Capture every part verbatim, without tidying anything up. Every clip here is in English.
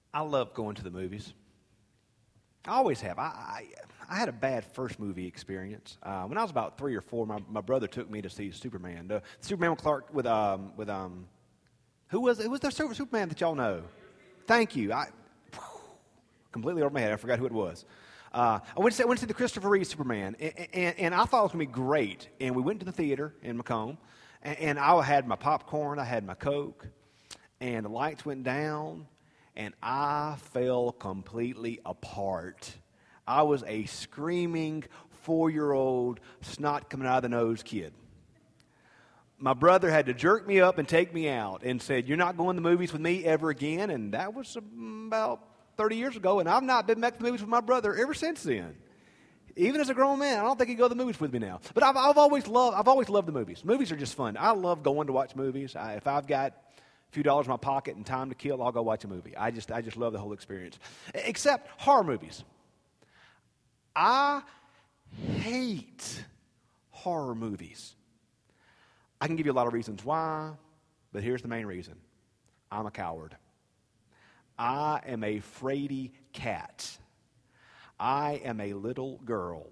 I love going to the movies. I always have. I I, I had a bad first movie experience. Uh, when I was about three or four, my, my brother took me to see Superman. The Superman with Clark with um with um who was who was the Super, Superman that y'all know? Thank you. I whew, completely over my head. I forgot who it was. Uh, I went to, see, I went to see the Christopher Reeve Superman, and, and, and I thought it was going to be great. And we went to the theater in Macomb, and, and I had my popcorn, I had my Coke, and the lights went down, and I fell completely apart. I was a screaming four-year-old, snot coming out of the nose kid. My brother had to jerk me up and take me out and said, "You're not going to the movies with me ever again." And that was about thirty years ago, and I've not been back to the movies with my brother ever since then. Even as a grown man, I don't think he'd go to the movies with me now. But I've, I've always loved, I've always loved the movies. Movies are just fun. I love going to watch movies. I, if I've got a few dollars in my pocket and time to kill, I'll go watch a movie. I just, I just love the whole experience. Except horror movies. I hate horror movies. I can give you a lot of reasons why, but here's the main reason. I'm a coward. I am a fraidy cat. I am a little girl.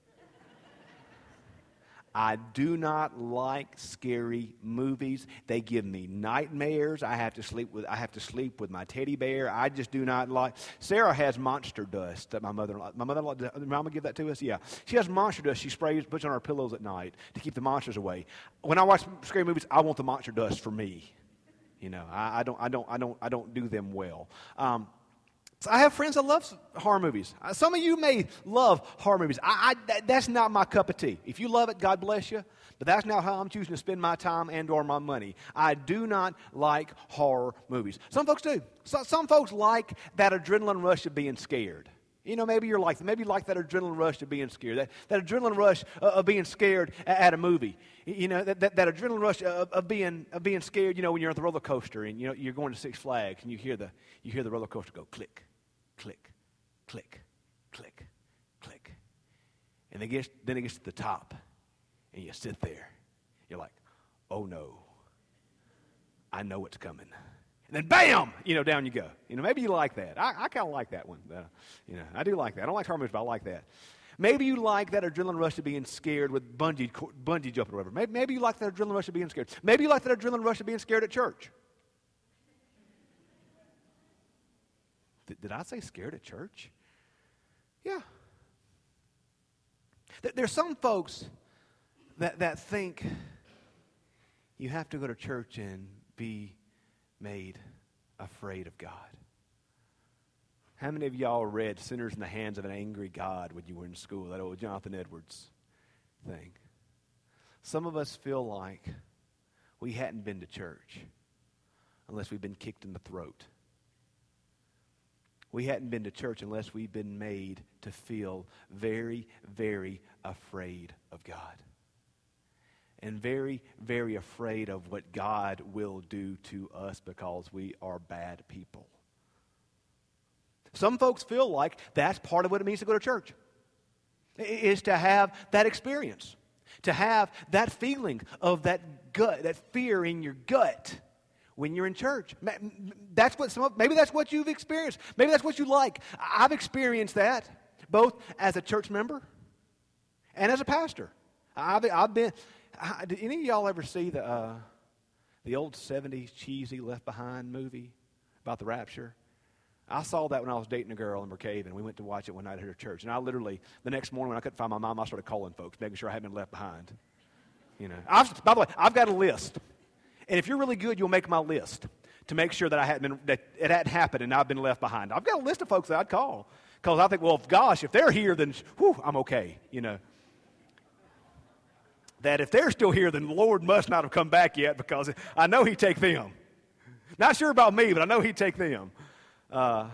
I do not like scary movies. They give me nightmares. I have to sleep with I have to sleep with my teddy bear. I just do not like. Sarah has monster dust that my mother-in-law. My mother-in-law. Did Mama give that to us? Yeah. She has monster dust. She sprays, puts on our pillows at night to keep the monsters away. When I watch scary movies, I want the monster dust for me. You know, I, I don't, I don't, I don't, I don't do them well. Um, so I have friends that love horror movies. Uh, some of you may love horror movies. I, I that, that's not my cup of tea. If you love it, God bless you. But that's not how I'm choosing to spend my time and/or my money. I do not like horror movies. Some folks do. So, some folks like that adrenaline rush of being scared. You know, maybe you're like, maybe you like that adrenaline rush of being scared, that, that adrenaline rush uh, of being scared at, at a movie. You know, that, that, that adrenaline rush of, of being of being scared. You know, when you're at the roller coaster and you know you're going to Six Flags and you hear the you hear the roller coaster go click, click, click, click, click, and it gets then it gets to the top, and you sit there. You're like, oh no, I know what's coming. And then bam, you know, down you go. You know, maybe you like that. I, I kind of like that one. Uh, you know, I do like that. I don't like horror movies, but I like that. Maybe you like that adrenaline rush of being scared with bungee, bungee jumping or whatever. Maybe, maybe you like that adrenaline rush of being scared. Maybe you like that adrenaline rush of being scared at church. Did, did I say scared at church? Yeah. There's some folks that, that think you have to go to church and be made afraid of God. How many of y'all read Sinners in the Hands of an Angry God when you were in school, that old Jonathan Edwards thing? Some of us feel like we hadn't been to church unless we've been kicked in the throat. We hadn't been to church unless we've been made to feel very, very afraid of God. And very, very afraid of what God will do to us because we are bad people. Some folks feel like that's part of what it means to go to church, is to have that experience, to have that feeling of that gut, that fear in your gut when you're in church. That's what some, maybe that's what you've experienced. Maybe that's what you like. I've experienced that both as a church member and as a pastor. I've, I've been... I, did any of y'all ever see the uh, the old seventies cheesy Left Behind movie about the rapture? I saw that when I was dating a girl in Brookhaven. We went to watch it one night at her church. And I literally, the next morning when I couldn't find my mom, I started calling folks, making sure I hadn't been left behind. You know, I've, by the way, I've got a list. And if you're really good, you'll make my list to make sure that I hadn't been, that it hadn't happened and I've been left behind. I've got a list of folks that I'd call. Because I think, well, if, gosh, if they're here, then whew, I'm okay, you know. That if they're still here, then the Lord must not have come back yet because I know He'd take them. Not sure about me, but I know He'd take them. Uh,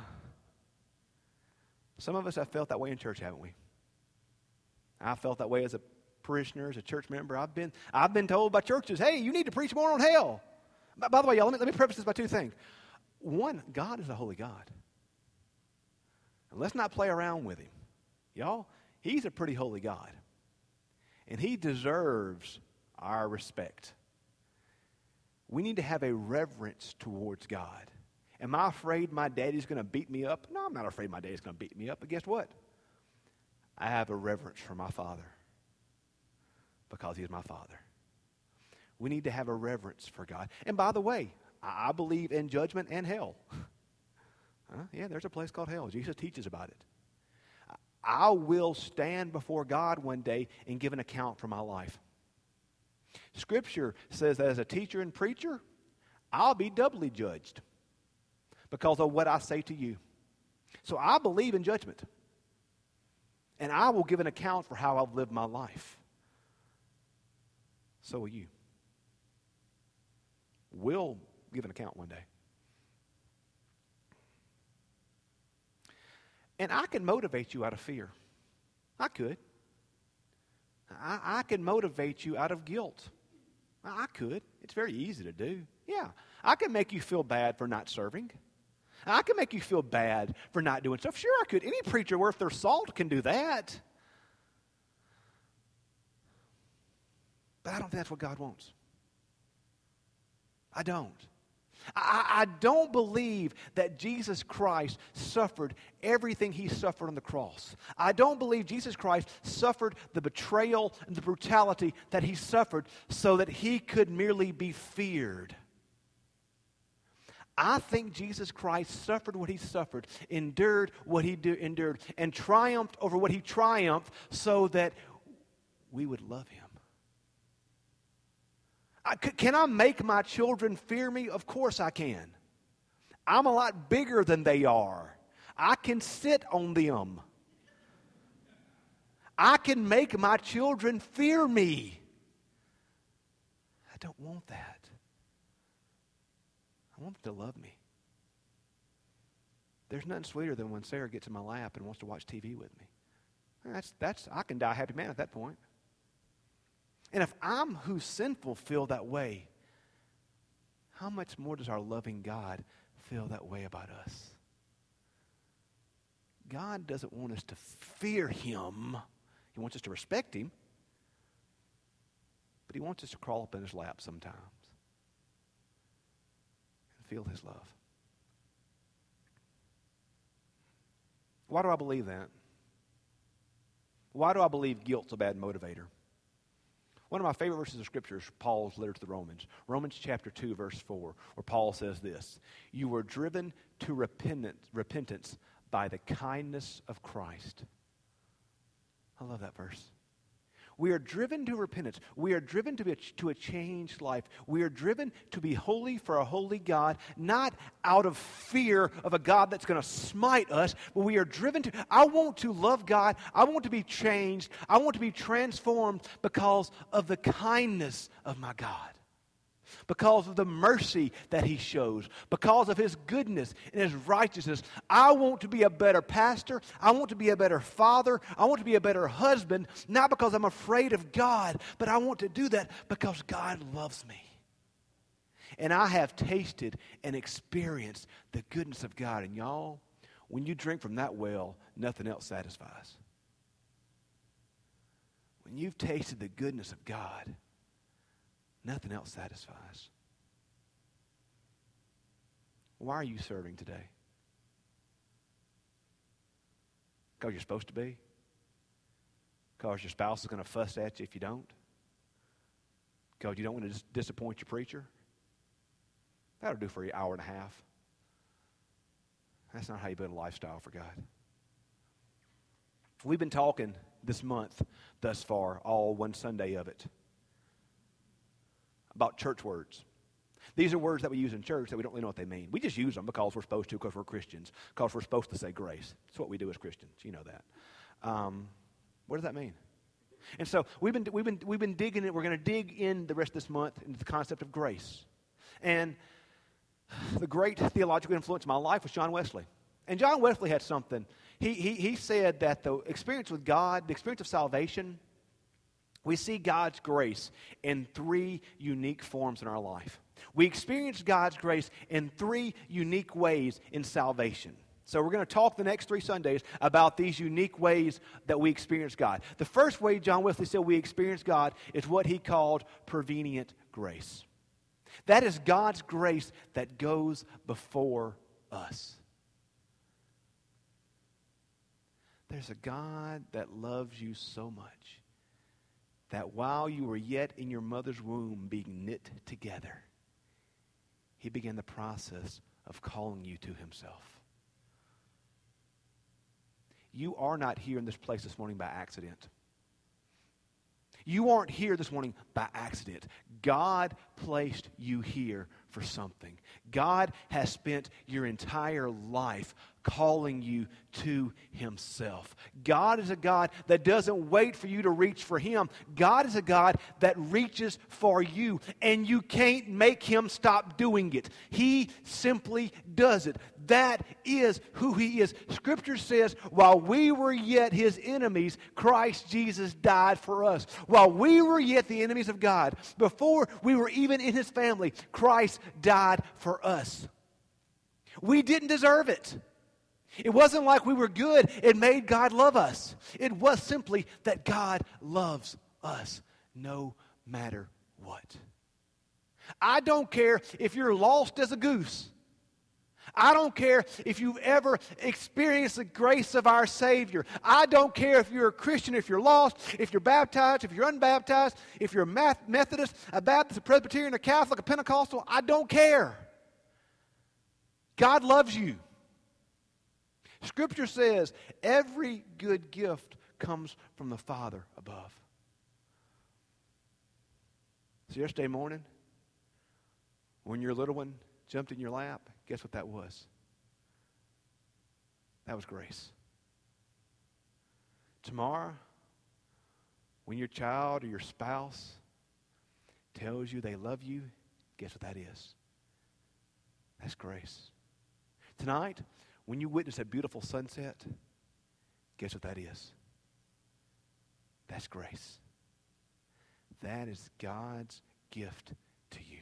some of us have felt that way in church, haven't we? I felt that way as a parishioner, as a church member. I've been, I've been told by churches, hey, you need to preach more on hell. By, by the way, y'all, let me, let me preface this by two things. One, God is a holy God. And let's not play around with Him. Y'all, He's a pretty holy God. And He deserves our respect. We need to have a reverence towards God. Am I afraid my daddy's going to beat me up? No, I'm not afraid my daddy's going to beat me up. But guess what? I have a reverence for my father because he is my father. We need to have a reverence for God. And by the way, I believe in judgment and hell. Huh? Yeah, there's a place called hell. Jesus teaches about it. I will stand before God one day and give an account for my life. Scripture says that as a teacher and preacher, I'll be doubly judged because of what I say to you. So I believe in judgment. And I will give an account for how I've lived my life. So will you. We'll give an account one day. And I can motivate you out of fear. I could. I, I can motivate you out of guilt. I could. It's very easy to do. Yeah. I can make you feel bad for not serving. I can make you feel bad for not doing stuff. Sure, I could. Any preacher worth their salt can do that. But I don't think that's what God wants. I don't. I, I don't believe that Jesus Christ suffered everything he suffered on the cross. I don't believe Jesus Christ suffered the betrayal and the brutality that he suffered so that he could merely be feared. I think Jesus Christ suffered what he suffered, endured what he do, endured, and triumphed over what he triumphed so that we would love him. I, can I make my children fear me? Of course I can. I'm a lot bigger than they are. I can sit on them. I can make my children fear me. I don't want that. I want them to love me. There's nothing sweeter than when Sarah gets in my lap and wants to watch T V with me. That's, that's, I can die a happy man at that point. And if I'm who's sinful feel that way, how much more does our loving God feel that way about us? God doesn't want us to fear him. He wants us to respect him. But he wants us to crawl up in his lap sometimes and feel his love. Why do I believe that? Why do I believe guilt's a bad motivator? One of my favorite verses of Scripture is Paul's letter to the Romans. Romans chapter two, verse four, where Paul says this: you were driven to repentance, repentance by the kindness of Christ. I love that verse. We are driven to repentance. We are driven to, be a, to a changed life. We are driven to be holy for a holy God, not out of fear of a God that's going to smite us, but we are driven to, I want to love God. I want to be changed. I want to be transformed because of the kindness of my God. Because of the mercy that he shows, because of his goodness and his righteousness. I want to be a better pastor. I want to be a better father. I want to be a better husband, not because I'm afraid of God, but I want to do that because God loves me. And I have tasted and experienced the goodness of God. And y'all, when you drink from that well, nothing else satisfies. When you've tasted the goodness of God, nothing else satisfies. Why are you serving today? Because you're supposed to be? Because your spouse is going to fuss at you if you don't? Because you don't want to dis- disappoint your preacher? That'll do for an hour and a half. That's not how you build a lifestyle for God. We've been talking this month thus far, all one Sunday of it, about church words. These are words that we use in church that we don't really know what they mean. We just use them because we're supposed to, because we're Christians, because we're supposed to say grace. That's what we do as Christians. You know that. Um, what does that mean? And so we've been we've been we've been digging it. We're going to dig in the rest of this month into the concept of grace. And the great theological influence in my life was John Wesley. And John Wesley had something. He he he said that the experience with God, the experience of salvation, we see God's grace in three unique forms in our life. We experience God's grace in three unique ways in salvation. So we're going to talk the next three Sundays about these unique ways that we experience God. The first way John Wesley said we experience God is what he called prevenient grace. That is God's grace that goes before us. There's a God that loves you so much that while you were yet in your mother's womb being knit together, He began the process of calling you to Himself. You are not here in this place this morning by accident. You aren't here this morning by accident. God placed you here for something. God has spent your entire life calling you to Himself. God is a God that doesn't wait for you to reach for Him. God is a God that reaches for you, and you can't make Him stop doing it. He simply does it. That is who He is. Scripture says, while we were yet His enemies, Christ Jesus died for us. While we were yet the enemies of God, before we were even in His family, Christ died for us. We didn't deserve it. It wasn't like we were good. It made God love us. It was simply that God loves us no matter what. I don't care if you're lost as a goose. I don't care if you've ever experienced the grace of our Savior. I don't care if you're a Christian, if you're lost, if you're baptized, if you're unbaptized, if you're a Methodist, a Baptist, a Presbyterian, a Catholic, a Pentecostal. I don't care. God loves you. Scripture says every good gift comes from the Father above. So yesterday morning, when your little one jumped in your lap, guess what that was? That was grace. Tomorrow, when your child or your spouse tells you they love you, guess what that is? That's grace. Tonight, when you witness a beautiful sunset, guess what that is? That's grace. That is God's gift to you,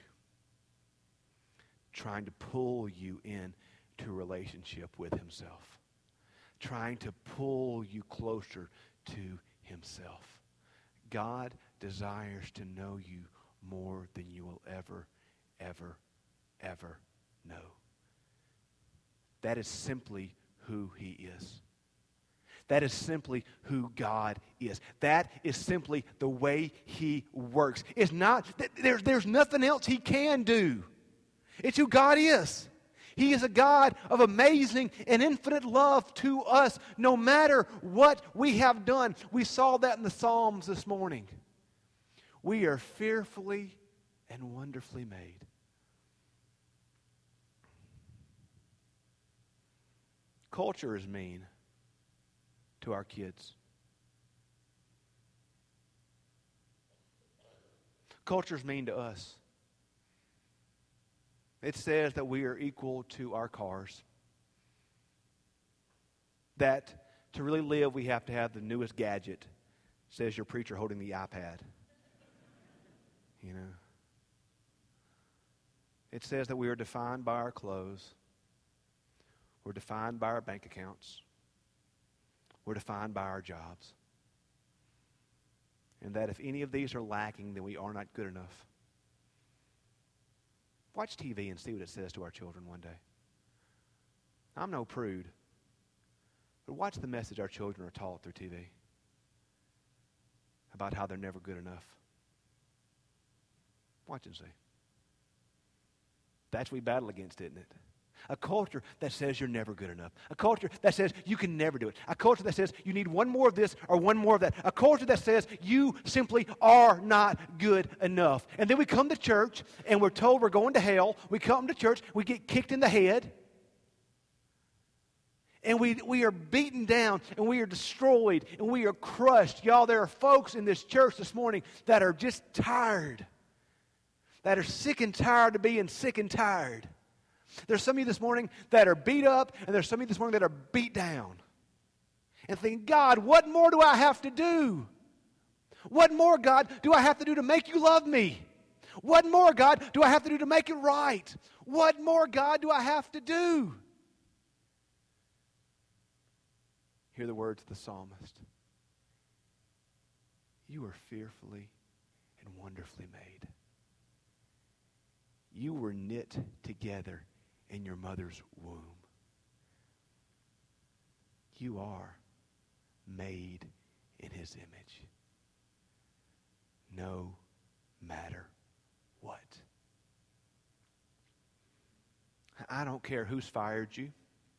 trying to pull you in to a relationship with Himself, trying to pull you closer to Himself. God desires to know you more than you will ever, ever, ever know. That is simply who He is. That is simply who God is. That is simply the way He works. It's not, there's, there's nothing else He can do. It's who God is. He is a God of amazing and infinite love to us, no matter what we have done. We saw that in the Psalms this morning. We are fearfully and wonderfully made. Culture is mean to our kids. Culture is mean to us. It says that we are equal to our cars. That to really live, we have to have the newest gadget, says your preacher holding the iPad. You know. It says that we are defined by our clothes. We're defined by our bank accounts. We're defined by our jobs. And that if any of these are lacking, then we are not good enough. Watch T V and see what it says to our children one day. I'm no prude, but watch the message our children are taught through T V about how they're never good enough. Watch and see. That's what we battle against, isn't it? A culture that says you're never good enough. A culture that says you can never do it. A culture that says you need one more of this or one more of that. A culture that says you simply are not good enough. And then we come to church and we're told we're going to hell. We come to church, we get kicked in the head. And we, we are beaten down and we are destroyed and we are crushed. Y'all, there are folks in this church this morning that are just tired. That are sick and tired of being sick and tired. There's some of you this morning that are beat up, and there's some of you this morning that are beat down. And thinking, God, what more do I have to do? What more, God, do I have to do to make you love me? What more, God, do I have to do to make it right? What more, God, do I have to do? Hear the words of the psalmist. You are fearfully and wonderfully made. You were knit together in your mother's womb. You are made in His image. No matter what. I don't care who's fired you.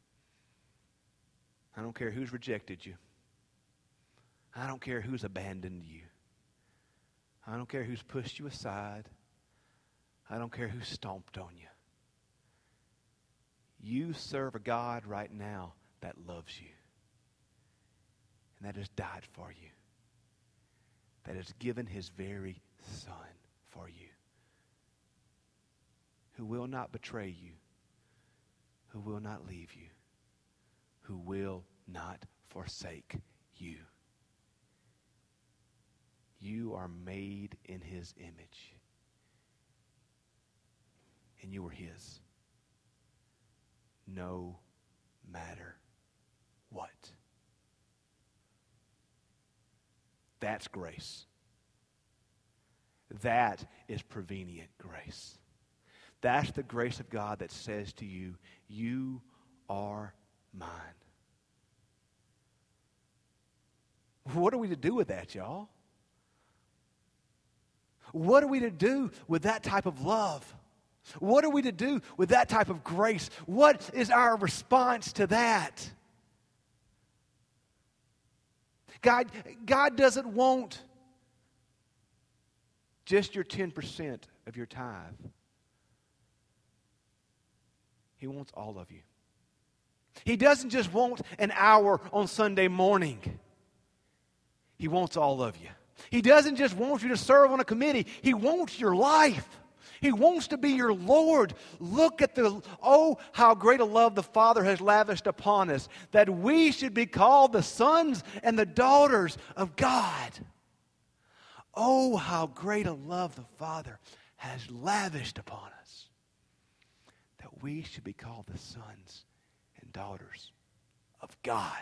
I don't care who's rejected you. I don't care who's abandoned you. I don't care who's pushed you aside. I don't care who stomped on you. You serve a God right now that loves you. And that has died for you. That has given His very Son for you. Who will not betray you. Who will not leave you. Who will not forsake you. You are made in His image. And you are His. No matter what. That's grace. That is prevenient grace. That's the grace of God that says to you, you are mine. What are we to do with that, y'all? What are we to do with that type of love? What are we to do with that type of grace? What is our response to that? God, God doesn't want just your ten percent of your tithe. He wants all of you. He doesn't just want an hour on Sunday morning. He wants all of you. He doesn't just want you to serve on a committee. He wants your life. He wants to be your Lord. Look at the, oh, how great a love the Father has lavished upon us, that we should be called the sons and the daughters of God. Oh, how great a love the Father has lavished upon us, that we should be called the sons and daughters of God.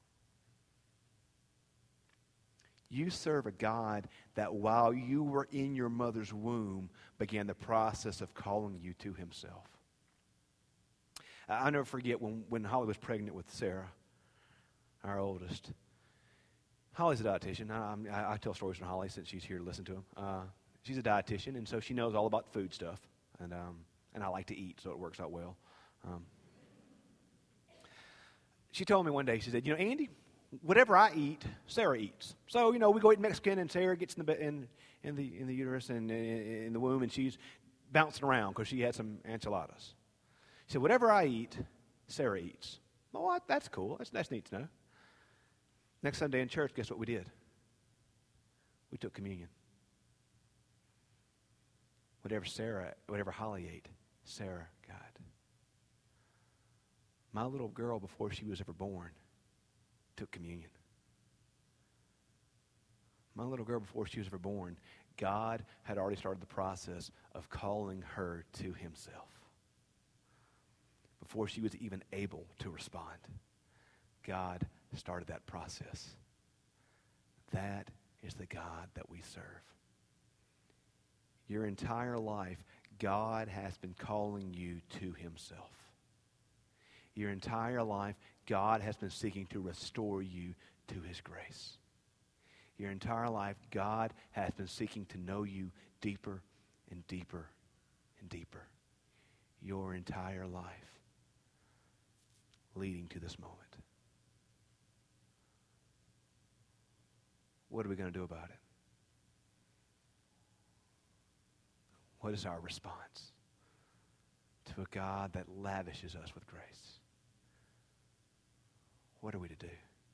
You serve a God that while you were in your mother's womb began the process of calling you to Himself. I'll never forget when, when Holly was pregnant with Sarah, our oldest. Holly's a dietitian. I, I, I tell stories from Holly since she's here to listen to them. Uh, she's a dietitian, and so she knows all about food stuff. And, um, and I like to eat, so it works out well. Um, she told me one day, she said, you know, Andy, whatever I eat, Sarah eats. So, you know, we go eat Mexican, and Sarah gets in the in, in the in the uterus and in, in the womb, and she's bouncing around because she had some enchiladas. She said, whatever I eat, Sarah eats. Well, what? That's cool. That's, that's neat to know. Next Sunday in church, guess what we did? We took communion. Whatever Sarah, whatever Holly ate, Sarah got. My little girl, before she was ever born, took communion. My little girl, before she was ever born, God had already started the process of calling her to Himself. Before she was even able to respond, God started that process. That is the God that we serve. Your entire life, God has been calling you to Himself. Your entire life, God has been seeking to restore you to His grace. Your entire life, God has been seeking to know you deeper and deeper and deeper. Your entire life leading to this moment. What are we going to do about it? What is our response to a God that lavishes us with grace? What are we to do?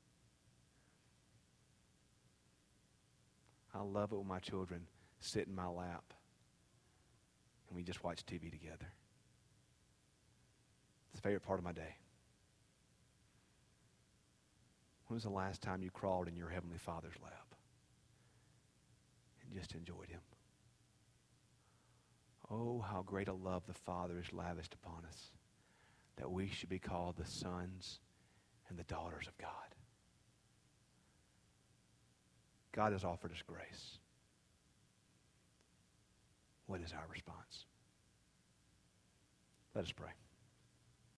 I love it when my children sit in my lap and we just watch T V together. It's the favorite part of my day. When was the last time you crawled in your Heavenly Father's lap and just enjoyed Him? Oh, how great a love the Father has lavished upon us, that we should be called the sons and the daughters of God. God has offered us grace. What is our response? Let us pray.